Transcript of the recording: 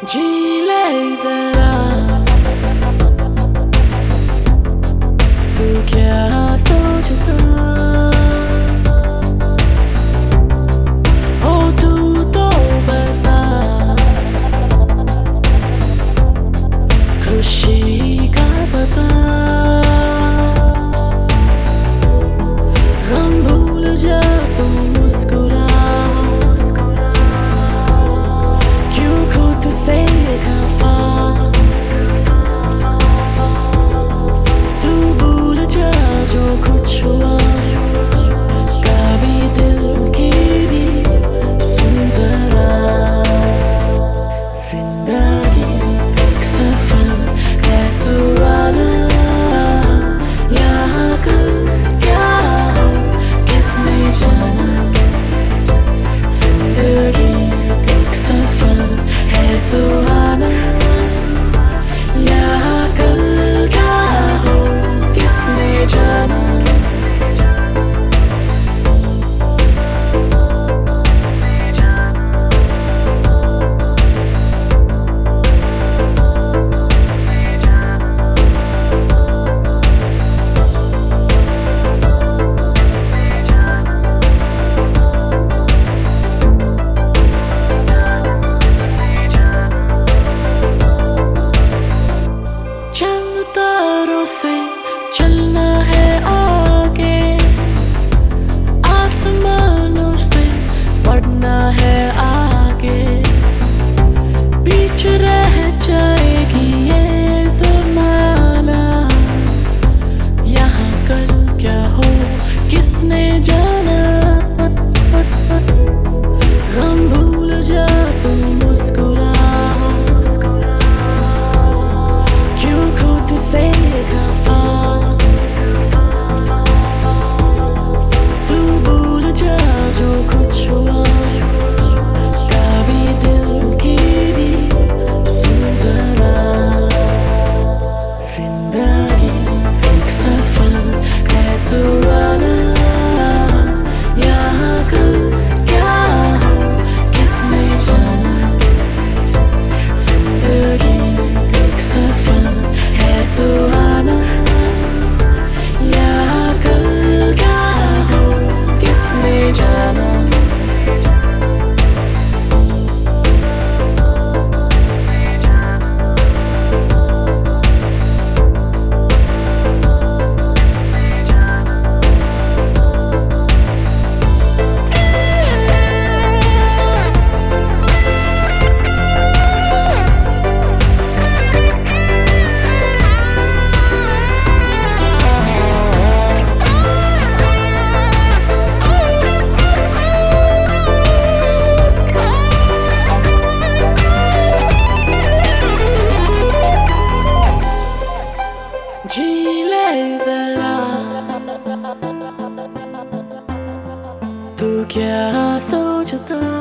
जी ले जरा, तू क्या सोचता हो, तू तो बता। खुशी का पता, गम भूल जा तू मुस्कुरा। क्यों खुद से खफा, तू भूल जा जो कुछ हुआ। कभी दिल की भी सुन जरा, जिंदगी एक सफर है सुहाना। यहाँ कल क्या हो किसने जाना। जिंदगी एक सफर है सुहाना। यहाँ कल क्या हो किसने जाना। चंद तारों से चलना है आगे, आसमानों से बढ़ना है आगे। पीछे रह जाएगी ये ज़माना। यहाँ कल क्या हो किसने जाना। गम भूल जा तू मुस्कुरा। क्यों खुद से खफा, तू भूल जा जो कुछ हुआ। कभी दिल की भी सुन जरा, जिंदगी एक सफर है सुहाना। यहाँ कल क्या हो किसने जाना। जिंदगी एक सफर है सुहाना। यहाँ कल क्या हो किसने जाना। जी ले जरा, तू क्या सोचता